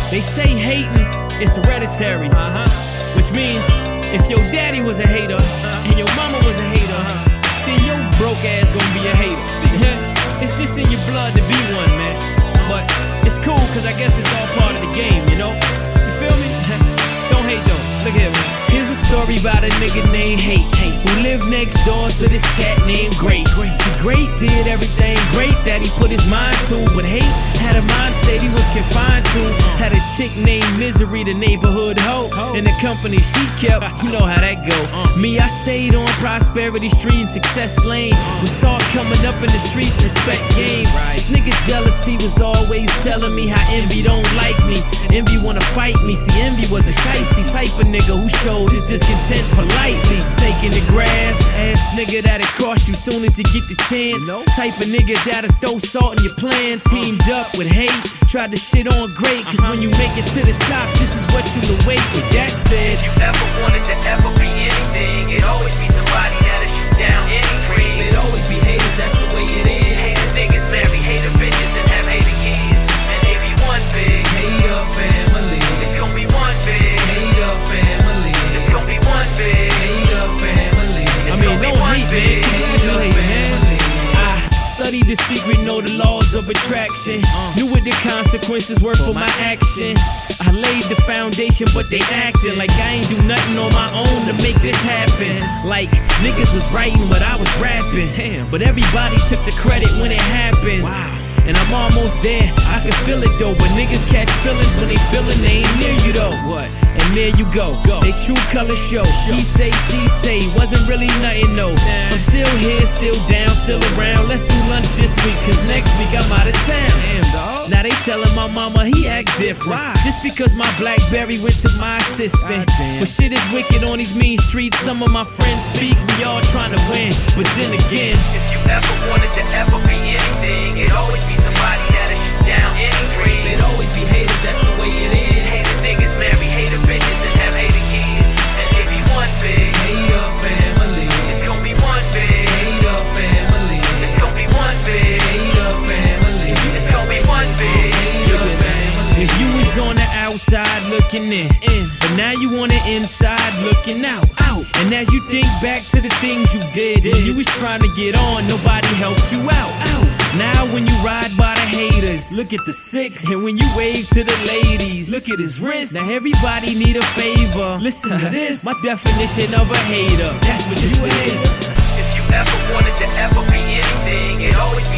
They say hating is hereditary, which means if your daddy was a hater and your mama was a hater, then your broke ass gonna be a hater. It's just in your blood to be one, man. But it's cool, cause I guess it's all part of the game, you know? You feel me? Don't hate though. Look here, man. Here's a story about a nigga named Hate, who lived next door to this cat named Great. See, Great did everything great that he put his mind to, but Hate had a mind state he was confined to. Had a chick named Misery, the neighborhood hoe, and the company she kept, you know how that go. Me, I stayed on Prosperity Street and Success Lane. Was taught coming up in the streets, respect game. This nigga jealousy was always telling me how envy don't like me. Envy wanna fight me. See, envy was a shicey type of nigga who showed his discontent politely. Snake in the grass, ass nigga that'll cross you soon as you get the chance. Type of nigga that'll throw salt in your plans. Teamed up with Hate, tried to shit on Great, cause when you make it to the top, this is what you'll await. With that said, if you ever wanted to ever be anything, it always be somebody that'll shoot down any dream. it always be haters, that's the way it is. Hater niggas marry hater bitches and have hater kids, and they be one big Hater family, it's gonna be one big hater family, it's gonna be one big hater family. I mean, don't hate, man. Hater family. I studied the secret, know the laws of attraction. Knew what the consequences were for my actions. I laid the foundation, but they acting like I ain't do nothing on my own to make this happen. Like niggas was writing, but I was rapping. But everybody took the credit when it happened. And I'm almost there, I can feel it though. But niggas catch feelings when they feelin' they ain't near you though. What? And there you go. They true color show. He say, she say, wasn't really nothing no. I'm still here, still down, still around. Let's do lunch this week, cause next week I'm out of town. Now they tellin' my mama he act different. Just because my Blackberry went to my assistant. But shit is wicked on these mean streets. Some of my friends speak, we all trying to win. But then again, if you ever wanted to ever be anything, it always be somebody that'll shoot down any dream. it always be haters, that's the way it is. Hater niggas marry hater bitches and have hater kids, and they be one big Hater family, it's gonna be one big hater family, it's gonna be one big hater family, it's gonna be one big hater family. If you was on the outside looking in, but now you on the inside looking out. And as you think back to the things you did, when you was trying to get on, nobody helped you out. Now when you ride by the haters, look at the six. And when you wave to the ladies, look at his wrist. Now everybody need a favor. Listen to this, my definition of a hater. That's what this is. if you ever wanted to ever be anything, it always be